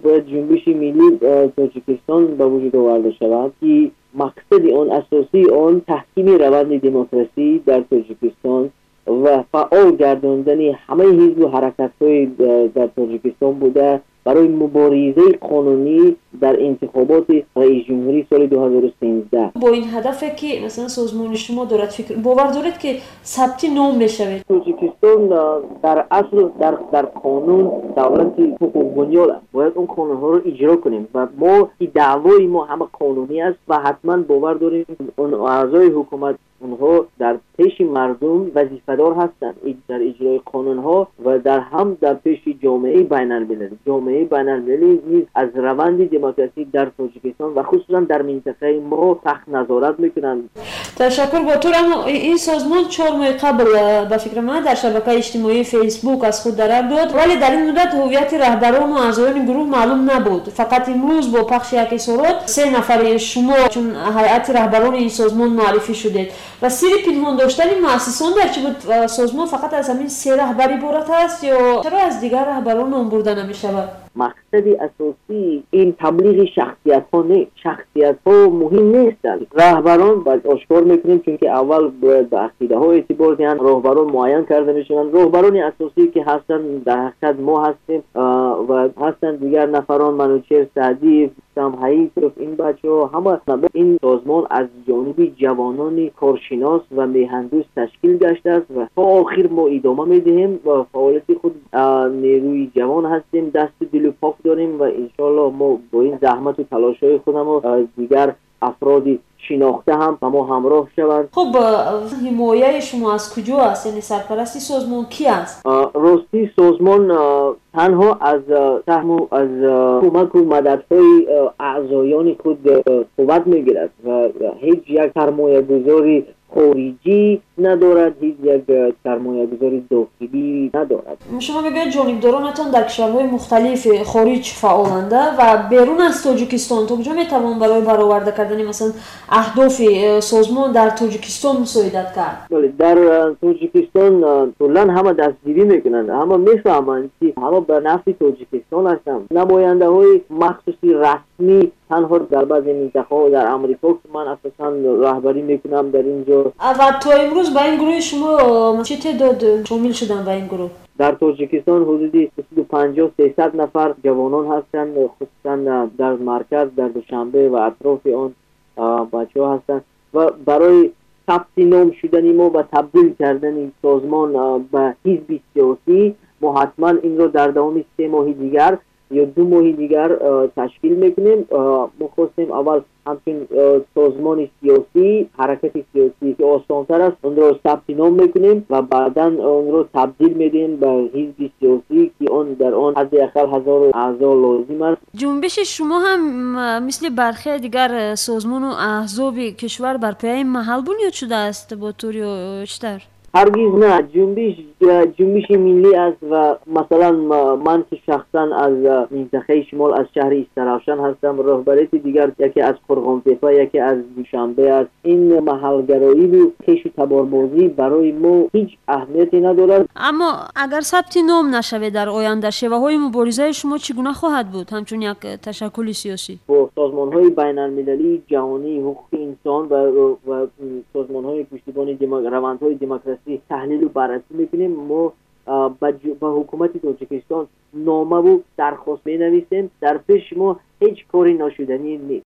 باید جنبش ملی تاجیکستان به وجود آورده شود که مقصد آن اساسی آن تحکیم روند دموکراسی در تاجیکستان و فعال گرداندن همه حزب و حرکت‌های در تاجیکستان بوده برای مبارزه قانونی در انتخابات رئیس جمهوری سال 2013. با این هدفه که مثلا سازمان شما دارد فکر باور دارید که ثبت نام بشود. تاجیکستان در اصل در قانون دولت حقوق بنیاد باید اون قانون ها رو اجرا کنیم و ما دعوای ما همه قانونی است و حتما باور داریم اون اعضای حکومت اونها در پیش مردم وظیفه‌دار هستند در اجرای قانون ها و در پیش جامعه بین‌المللی نیز از روند دموکراسی در تاجیکستان و خصوصا در منطقه ما سخت نظارت میکنند. تشکر. با تو این سازمان 4 ماه قبل به فکر من در شبکه اجتماعی فیسبوک از خود درک داد، ولی در این مدت هویت رهبران و اعضایان گروه معلوم نبود. فقط امروز با پخش یک اظهارات 3 نفر شما چون هیئت رهبران این سازمان معرفی شدید و سیر پنهان داشتن مؤسسان در چه بود سازمان فقط از همین 3 رهبر عبارت است یا چرا از دیگر رهبران نام برده نمی‌شود؟ مقصد اساسی این تبلیغ شخصیت ها مهم نیستند. رهبران باید آشکار میکنیم چون که اول باید به عقیده ها اعتبار دهند. رهبران معین کرده میشوند. رهبران اساسی که هستند در حقیقت ما هستیم و هستند دیگر نفران منوچهر سعدی، سمحی، این بچه‌ها همه این سازمان از جانب جوانان کارشناس و میهندوست تشکیل گشته است و تا آخر ما ادامه میدهیم و فعالیت خود نیروی جوان هستیم، دست دل پاک داریم و انشالله ما با این زحمت و تلاش‌های خودم و دیگر افرادی شناخته هم با ما همراه شوند. خب حمایه شما از کجا است؟ یعنی سرپرستی سازمان کی است؟ راستی سازمان تنها از سهم و از کمک و مددهای اعضایان خود قوت میگیرد و هیچ یک سرمایه‌گذاری خارجی ندارد، هیچ یک سرمایه‌گذاری داخلی ندارد. شما میگوید جانبدارانتان در کشورهای مختلف خارج فعالند و بیرون از تاجیکستان تا کجا میتوان برای برآورده کردن مثلا اهداف سازمان در تاجیکستان مساعدت کرد؟ در تاجیکستان کلاً همه دستگیری میکنند، همه میفهمند که همه به نفع تاجیکستان هستند. نماینده‌های مخصوصی رسمی تنها در بعضی منطقه‌ها در آمریکا که من اساساً رهبری میکنم در اینجا. و تا امروز به این گروه شما چه تعداد شامل شدن به این گروه؟ در تاجیکستان حدودی 250-300 نفر جوانان هستند، خصوصا در مرکز، در دوشنبه و اطراف آن بچه‌ها هستند و برای ثبت نام شدن ما و تبدیل کردن سازمان به حزب سیاسی ما حتما این رو در دوام 3 ماه دیگر یا 2 ماه دیگر تشکیل میکنیم. ما خواستیم اول همچون سازمان سیاسی، حرکت سیاسی که آسان‌تر است اون رو ثبت نام میکنیم و بعدا اون رو تبدیل میدیم به حزب سیاسی که اون در آن حداقل 1000 اعضا لازم است. جنبش شما هم مثل برخی دیگر سازمان و احزاب کشور بر پایه محل بنیاد شده است با طور بیشتر؟ هرگز نه، جنبش ملی است و مثلا من که شخصا از منطقه شمال از شهر استراوشن هستم، رهبریت دیگر یکی از قرغانتپه یکی از دوشنبه است. این محلگرایی و کش و تباربازی برای ما هیچ اهمیتی ندارد. اما اگر ثبت نام نشوه در آینده شیوه‌های مبارزه شما چگونه خواهد بود همچون یک تشکل سیاسی؟ با سازمان‌های بین‌المللی جهانی حقوق انسان و سازمان‌های پشتیبانی روندهای دموکراسی تحلیل و بررسی میکنیم. ما با حکومت تاجیکستان نامه و درخواست می نویسیم. در پیش ما هیچ کاری ناشدنی نیست.